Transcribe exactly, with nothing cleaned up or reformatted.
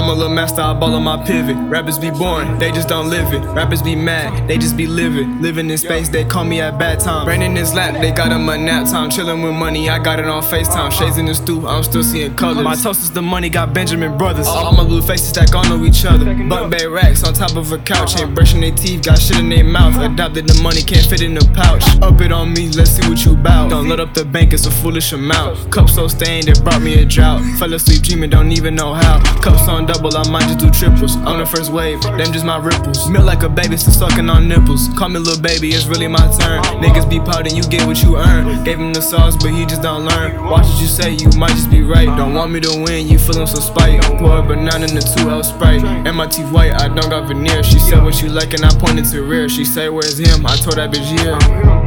I'm a little master, I ball on my pivot. Rappers be boring, they just don't live it. Rappers be mad, they just be living. Living in space, they call me at bad time. Brain in his lap, they got him a nap time. Chillin' with money, I got it on FaceTime. Shades in the stew, I'm still seeing colors. My toast is the money, got Benjamin Brothers. All my blue faces stack on to each other. Bunk bed racks on top of a couch. Ain't brushing their teeth, got shit in their mouth. Adopted the money, can't fit in the pouch. Up it on me, let's see what you bout. Don't let up the bank, it's a foolish amount. Cup so stained, it brought me a drought. Fell asleep dreaming, don't even know how. Cups on double, I might just do triples. On the first wave, them just my ripples. Milk like a baby, still sucking on nipples. Call me little baby, it's really my turn. Niggas be pouting, you get what you earn. Gave him the sauce, but he just don't learn. Watch what you say, you might just be right. Don't want me to win, you feeling so spite. Pour a banana in the two L Sprite. And my teeth white, I don't got veneer. She said what you like and I pointed to rear. She say where's him, I told that bitch yeah.